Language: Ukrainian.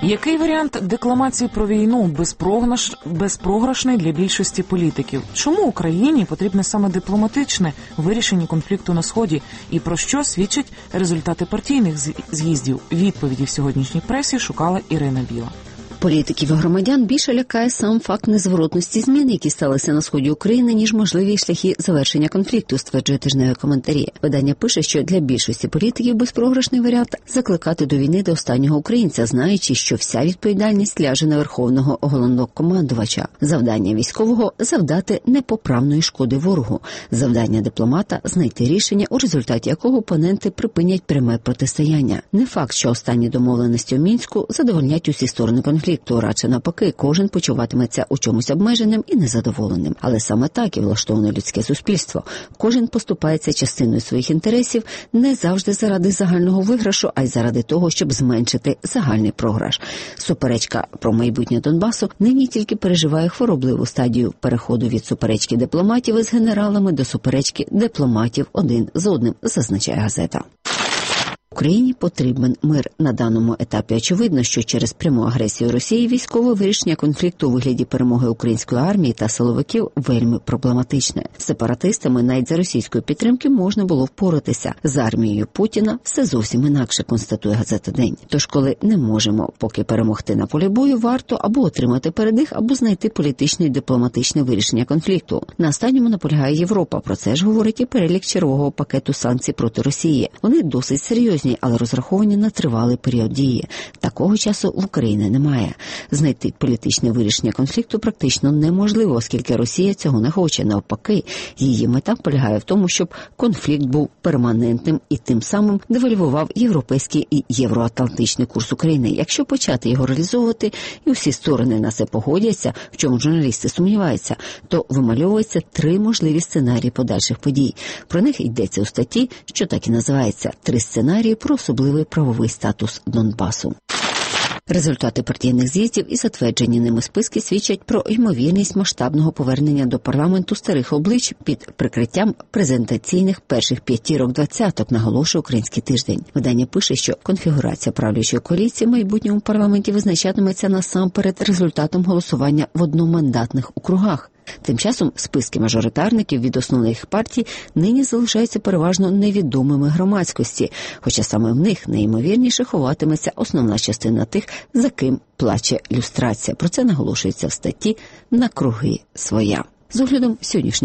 Який варіант декламації про війну безпрограшний для більшості політиків? Чому Україні потрібне саме дипломатичне вирішення конфлікту на Сході? І про що свідчать результати партійних з'їздів? Відповіді в сьогоднішній пресі шукала Ірина Біла. Політиків і громадян більше лякає сам факт незворотності змін, які сталися на сході України, ніж можливі шляхи завершення конфлікту, стверджує тижневі коментарі. Видання пише, що для більшості політиків безпрограшний варіант – закликати до війни до останнього українця, знаючи, що вся відповідальність ляже на верховного головнокомандувача. Завдання військового – завдати непоправної шкоди ворогу. Завдання дипломата – знайти рішення, у результаті якого опоненти припинять пряме протистояння. Не факт, що останні домовленості у Мінську задовольнять усі сторони конфлікту. Радше навпаки, кожен почуватиметься у чомусь обмеженим і незадоволеним. Але саме так і влаштоване людське суспільство. Кожен поступається частиною своїх інтересів не завжди заради загального виграшу, а й заради того, щоб зменшити загальний програш. Суперечка про майбутнє Донбасу нині тільки переживає хворобливу стадію переходу від суперечки дипломатів із генералами до суперечки дипломатів один з одним, зазначає газета. Україні потрібен мир. На даному етапі очевидно, що через пряму агресію Росії військове вирішення конфлікту у вигляді перемоги української армії та силовиків вельми проблематичне. З сепаратистами навіть за російської підтримки можна було впоратися. З армією Путіна все зовсім інакше, констатує газета «День». Тож, коли не можемо поки перемогти на полі бою, варто або отримати передих, або знайти політичне і дипломатичне вирішення конфлікту. На останньому наполягає Європа. Про це ж говорить і перелік чергового пакету санкцій проти Росії. Вони досить серйозні, але розраховані на тривалий період дії. Такого часу в Україні немає. Знайти політичне вирішення конфлікту практично неможливо, оскільки Росія цього не хоче. Навпаки, її мета полягає в тому, щоб конфлікт був перманентним і тим самим девальвував європейський і євроатлантичний курс України. Якщо почати його реалізовувати, і всі сторони на це погодяться, в чому журналісти сумніваються, то вимальовуються 3 можливі сценарії подальших подій. Про них йдеться у статті, що так і називається «3 сценарії про особливий правовий статус Донбасу». Результати партійних з'їздів і затверджені ними списки свідчать про ймовірність масштабного повернення до парламенту старих облич під прикриттям презентаційних перших 5 двадцяток, наголошує «Український тиждень». Видання пише, що конфігурація правлячої коаліції в майбутньому парламенті визначатиметься насамперед результатом голосування в одномандатних округах. Тим часом списки мажоритарників від основних партій нині залишаються переважно невідомими громадськості, хоча саме в них найімовірніше ховатиметься основна частина тих, за ким плаче люстрація. Про це наголошується в статті «На круги своя». З оглядом сьогоднішньої